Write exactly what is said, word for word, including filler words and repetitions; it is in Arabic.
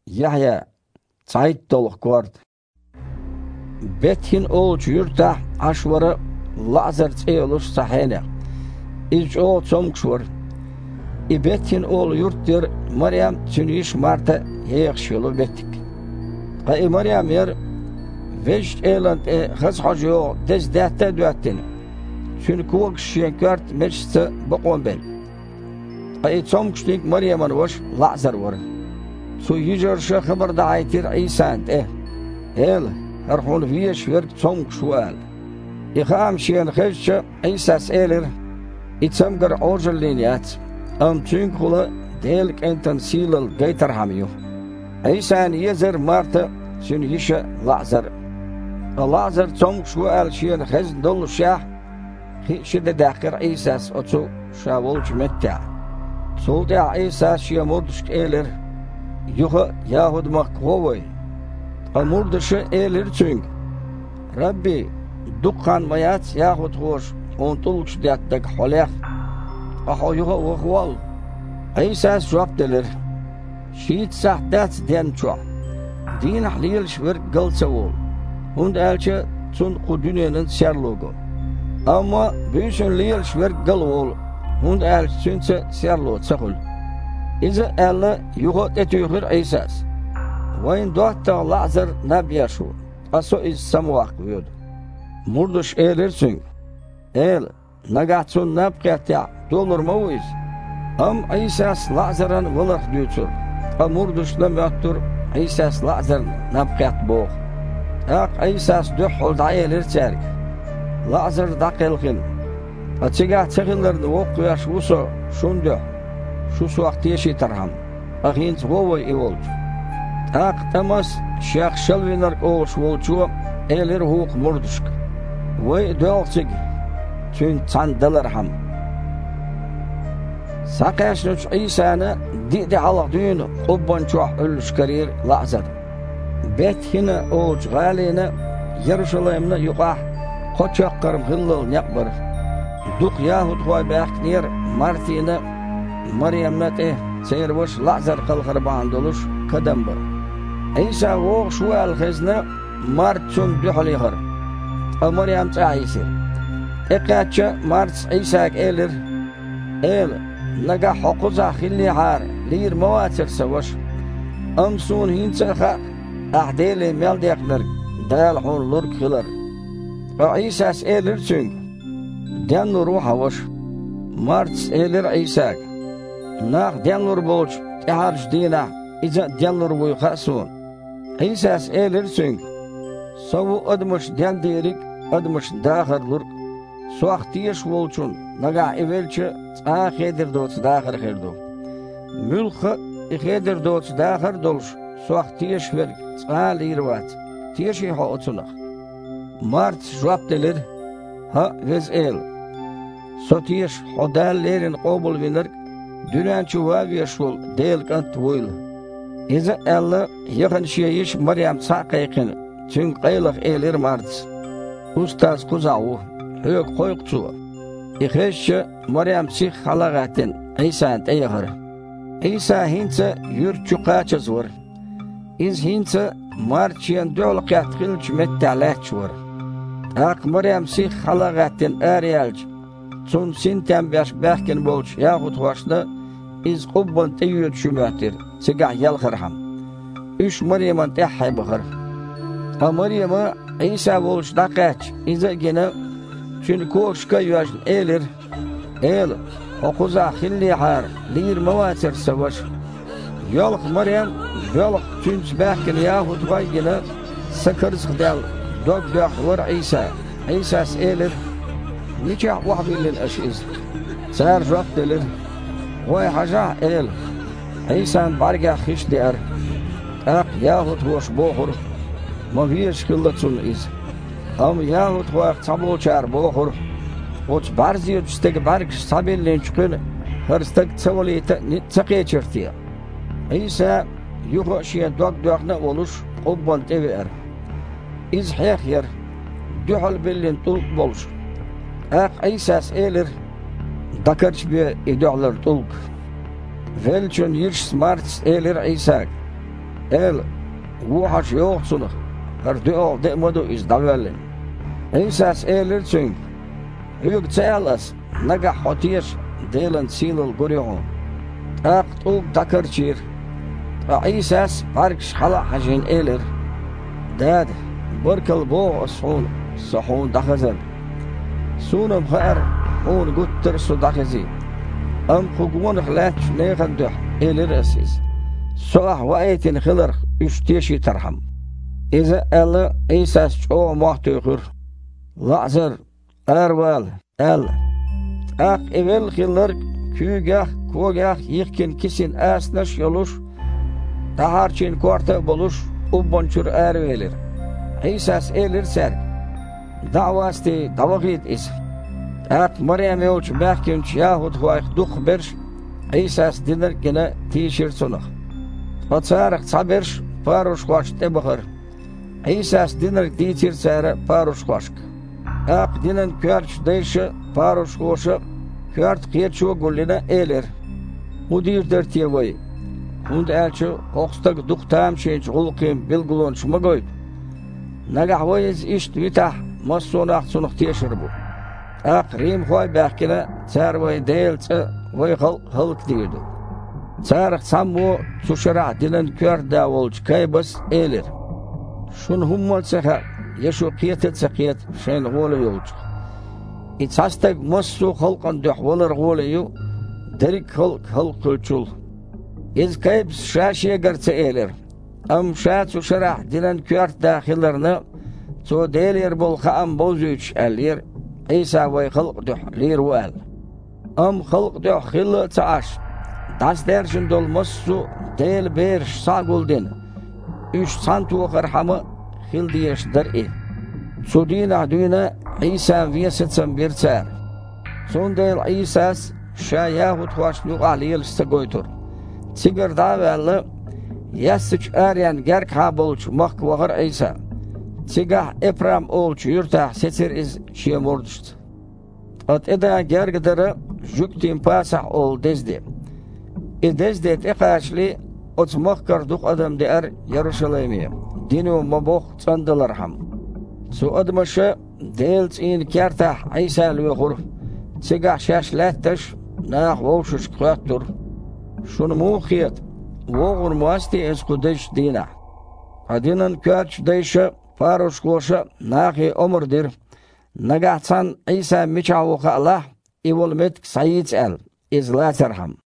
Yahya Zeit doluk kort. Bethin olç yurta aşvara Lazar teyoluş sahene. İç o çomkşur. I Bethin ol yurttir Maryam tüniş Marta yekşyolu betik. Qa Maryam yer veş eland e khaz hajo dez dahta duatin. Tün kuwak şenkart meçte baqonbel. Qa çomkşlik Maryam'ın waş Lazar var. Su yücer şu haber da aytir İsa'nt eh. El herhun fiyeş verk çomkşual. İkham şiyen khışça İsa's elir. İtsamgar orjliniyat. Am tünkula delk enten silal gaytar hamiyo. İsa'nın yezer Marta sün yişe Lazar. Lazar çomkşual şiyen khaz dolu şah. Hişde dakir İsa's otu şavulç metta. Solda İsa şiyen morduşk elir. Yuha Yahud makvoy. Amurdışı elir çünkü. Rabbi dukkan mayat Yahud hoş. Ontulç diyattak holek. Aha yuha uğval. İsa cevap delir. Şiit sahdat den çoğ. Din ahliyel şver galsa ol. Hund elçe tun kudünyenin serlogu. Ama büyüsün liyel şver gal ol. Hund elçe tünse serlo çakul. İza Allah yuhat etüyür İsa's. Vayn doğatta Lazar nabiyaşu. Aso iz samuak vüyod. Murduş eğlersin. El nagatsun nabqiyatya dolur maviz. Am İsa's Lazar'ın vılıq düytür. Am murduşla müattur İsa's Lazar nabqiyat boğ. Aq İsa's dühul dayelir çerk. Lazar daqilqin. Açıga çığıllarını okuyaş uso şundu. Şu suaqti yeşi tarham. Aqint govoy evolç. Aq tamas şaq şalvinark olş volçu elir huq murduşk. Vay dağçık. Tün çandalar ham. Saqaşnuç İsa'nı didi halaq düğünü qubbançuq ölüşkarir Lazar. Bethine olç galina Yeruşalayimna yuqah qoçaqqarım hillal naqbar. Duq Yahud qoy baqnir Martina Maryam'nat eh seyirboş Lazar qalqar bandoluş kadam bir. İsa oğ şu alxezna martçum dühliğir. Maryam çayisi. Eqatça mart İsa'k elir. El naga huquza xillihar lir mawatır savaş. Amsun hinçaqa ahdeli meldiyaqlar dal hunlur kılar. İsa's elir çünkü. Den ruha vaş. Mart elir İsa'k. Naq denlur bolç teharj dina iza denlur boy qasun. İsa's elir çünkü. Savu admış den derik admış dağırlur. Suaqtiyeş bolçun naga evelçe ahedir doç dağır xerdo. Mülxı xedir doç dağır dolş suaqtiyeş ver alirvat. Tieşi ha otunaq. Mart jwap delir ha vez el. Sotiyeş hodallerin qobul vinir. Dünen çuvaviye şol değil kant voyl. İza Allah yakın şeyiş Maryam saqayqin. Tün qaylıq elir Mart. Ustaz kuzavu. Hök qoyqçu. İxeşçe Maryam sih halaqatin. İsa'nt eyğir. İsa hince yurtçu qaçız var. İz hince Marçiyen döl qatqilç mettalaç var. Aq Maryam sih halaqatin ariyalç. Son sintem baş bahkin bolç yahut vaşda iz qubban teyüt şümatir. Sigah yalqırham. Üç Maryam'ın tehhay bıqır. A Maryam'a İsa bolç daqaç. İza gene çünkü koşka yuajın elir. El okuza xillihar lir mavatir savaş. Yalq Maryam yalq çünkü bahkin yahut vay gene sakırızq del dog dog var İsa. İsa's elir. Niçah wahbilin aşiz. Sar jok delir. Vay haja el. İsa'nın barga xiş der. Aq yahut hoş boğur. Maviyeş kıllatsun iz. Am yahut vaq tabolçar boğur. Oç barziyo üstteki barg sabellen çıkın. Hırstak çavoliyete nitsaqe çırtiya. İsa yuhu şiye dog dogna oluş obban tever. İz hiyaq yer. Dühal bellin tulk boluş. Aq İsa's elir. Dakarç bir idağlar tulk. Velçün yirş smart elir İsa'k. el wuhaş yoğsunuk her diyor demodu iz davelin İsas elir çünkü Hüg tselas naga hotiyeş delan silal guriyo aqt ug takarçir İsas parkş hala hajin elir dad بركل بو صحون صحون دخزن سونم خير هون قتر صدقزي أم خقون خلاتش نيخن دح إلى رأسيس صح وأيتين خلر يشتيشي ترحم إذا ألا إيساس شو محتوخر لعزر أروال أل أق إبل خلر كوغاخ كوغاخ يخكن كسين أسنش يلوش تهارچين كورتا بولوش وبنشر أروالر İsas elir ser davasti davagit is at Maryam yoç bahkinç yahut huayx duh berş İsas dinler gene tişir sunaq Patsaraq saberş paruş xoş tebahır İsas dinler tişir sara paruş xoşk aq dinen körç deyşi paruş xoşu kört qiyçu gullina elir mudir dertiyevoy und elçi qoqstaq duh tam şeyç ulqim bilgulon şmagoy نجح ويز إشت بتاع مصون أحسن اختيار بو أقريم خوي بحكنا صار وي ديل وي خل خلق ديدو صار سامو تشرع دلن كير داولج كاي بس إيلر شون هم سخا يشو قيت سقيت شين غول يولج إتساستك مصو خلقا دحولر غول يو درك خلق خلق كلشول إز كاي بس شاشي قرت إيلر أم شات وشرع دلن كير داخلرنا تو ديلير بالخام بوزيش ألير عيسى وي خلق دح لير وال أم خلق دح خل تعاش داس درشن دول مصو ديل بيرش ساقول دين üç سانتو خرحمة خل ديش در إيه سودينا دوينا عيسى ويستسم بيرتار سون ديل عيساس شاياهو تواش نوع ليل استقويتور تيجر داوالله يسج أريان جرك هابولش مخ وغر عيسى تيجح إبرام أولش يرتاح ستر إز شيء مردشت أت إذا جرك درة جوكتين باسح أول دزدي إدزدي تقاشلي أت مخ كردوق أدم دير يروشلايمية دينو مبوخ تندلرحم سو أدمشة ديلت إن كرتاح عيسى الوخور تيجح شاش لاتش ناخ ووشش قاتر شون مو خيط وغر مواسطي اسكودش دينا هدينن كاتش ديشة فاروش كوشة ناخي عمر دير نجحتان عيسى ميشاوخ الله إيول متك سعيد ال إز لا ترحم